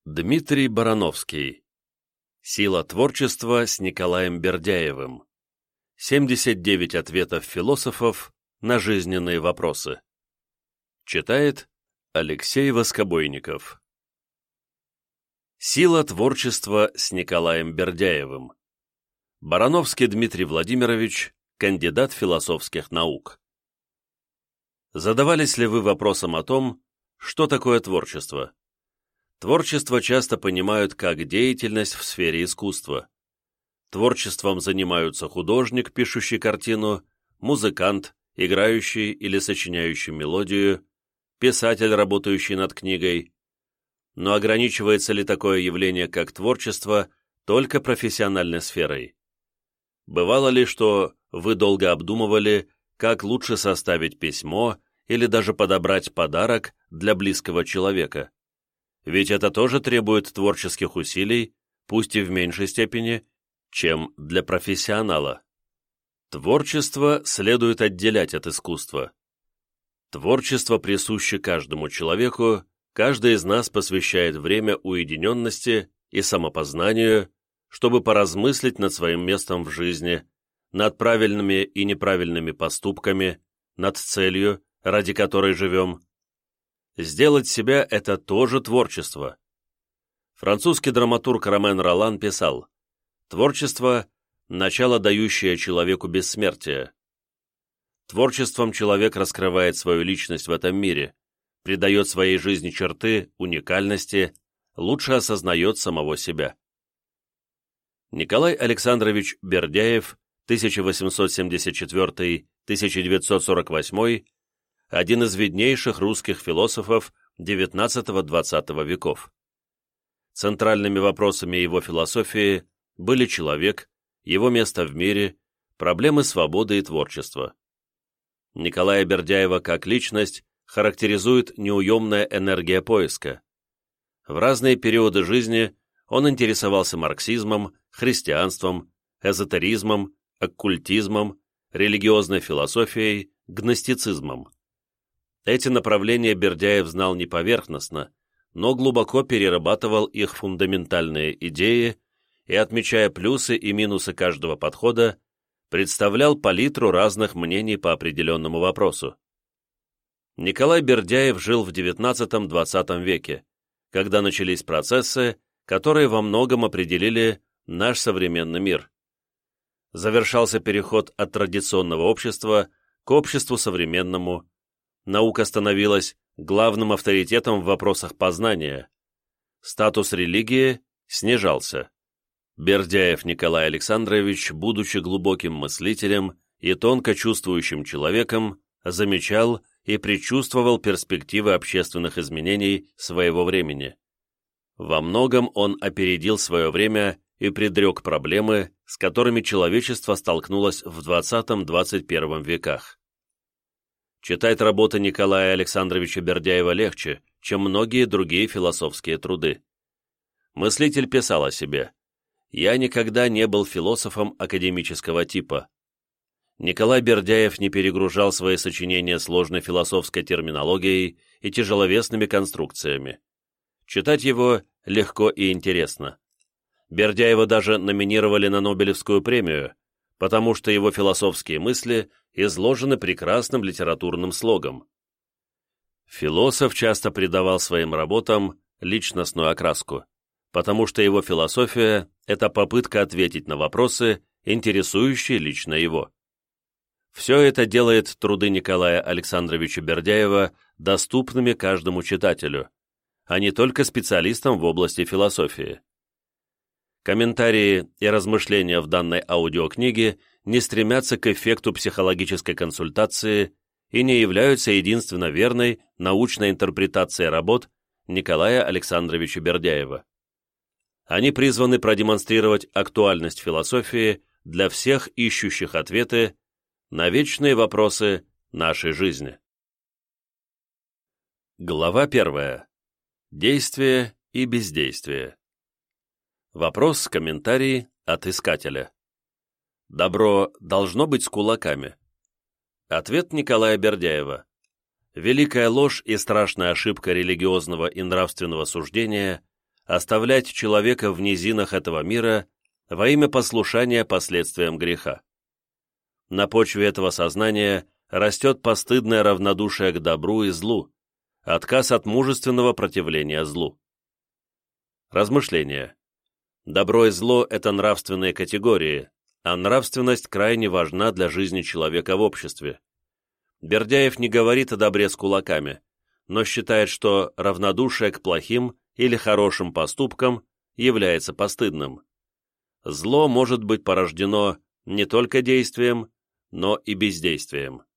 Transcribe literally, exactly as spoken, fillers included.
Дмитрий Барановский. Сила творчества с Николаем Бердяевым. семьдесят девять ответов философов на жизненные вопросы. Читает Алексей Воскобойников. Сила творчества с Николаем Бердяевым. Барановский Дмитрий Владимирович, кандидат философских наук. Задавались ли вы вопросом о том, что такое творчество? Творчество часто понимают как деятельность в сфере искусства. Творчеством занимаются художник, пишущий картину, музыкант, играющий или сочиняющий мелодию, писатель, работающий над книгой. Но ограничивается ли такое явление, как творчество, только профессиональной сферой? Бывало ли, что вы долго обдумывали, как лучше составить письмо или даже подобрать подарок для близкого человека? Ведь это тоже требует творческих усилий, пусть и в меньшей степени, чем для профессионала. Творчество следует отделять от искусства. Творчество присуще каждому человеку, каждый из нас посвящает время уединенности и самопознанию, чтобы поразмыслить над своим местом в жизни, над правильными и неправильными поступками, над целью, ради которой живем. Сделать себя – это тоже творчество. Французский драматург Ромен Ролан писал: «Творчество – начало, дающее человеку бессмертие. Творчеством человек раскрывает свою личность в этом мире, придает своей жизни черты уникальности, лучше осознает самого себя». Николай Александрович Бердяев, тысяча восемьсот семьдесят четвёртый — тысяча девятьсот сорок восьмой, один из виднейших русских философов девятнадцатого-двадцатого веков. Центральными вопросами его философии были человек, его место в мире, проблемы свободы и творчества. Николая Бердяева как личность характеризует неуемная энергия поиска. В разные периоды жизни он интересовался марксизмом, христианством, эзотеризмом, оккультизмом, религиозной философией, гностицизмом. Эти направления Бердяев знал не поверхностно, но глубоко перерабатывал их фундаментальные идеи и, отмечая плюсы и минусы каждого подхода, представлял палитру разных мнений по определенному вопросу. Николай Бердяев жил в девятнадцатом-двадцатом веке, когда начались процессы, которые во многом определили наш современный мир. Завершался переход от традиционного общества к обществу современному, наука становилась главным авторитетом в вопросах познания, статус религии снижался. Бердяев Николай Александрович, будучи глубоким мыслителем и тонко чувствующим человеком, замечал и предчувствовал перспективы общественных изменений своего времени. Во многом он опередил свое время и предрек проблемы, с которыми человечество столкнулось в двадцатом-двадцать первом веках. Читать работы Николая Александровича Бердяева легче, чем многие другие философские труды. Мыслитель писал о себе: «Я никогда не был философом академического типа». Николай Бердяев не перегружал свои сочинения сложной философской терминологией и тяжеловесными конструкциями. Читать его легко и интересно. Бердяева даже номинировали на Нобелевскую премию, потому что его философские мысли изложены прекрасным литературным слогом. Философ часто придавал своим работам личностную окраску, потому что его философия – это попытка ответить на вопросы, интересующие лично его. Все это делает труды Николая Александровича Бердяева доступными каждому читателю, а не только специалистам в области философии. Комментарии и размышления в данной аудиокниге не стремятся к эффекту психологической консультации и не являются единственно верной научной интерпретацией работ Николая Александровича Бердяева. Они призваны продемонстрировать актуальность философии для всех ищущих ответы на вечные вопросы нашей жизни. Глава первая. Действие и бездействие. Вопрос, комментарий от искателя. Добро должно быть с кулаками. Ответ Николая Бердяева. Великая ложь и страшная ошибка религиозного и нравственного суждения оставлять человека в низинах этого мира во имя послушания последствиям греха. На почве этого сознания растет постыдное равнодушие к добру и злу, отказ от мужественного противления злу. Размышления. Добро и зло – это нравственные категории, а нравственность крайне важна для жизни человека в обществе. Бердяев не говорит о добре с кулаками, но считает, что равнодушие к плохим или хорошим поступкам является постыдным. Зло может быть порождено не только действием, но и бездействием.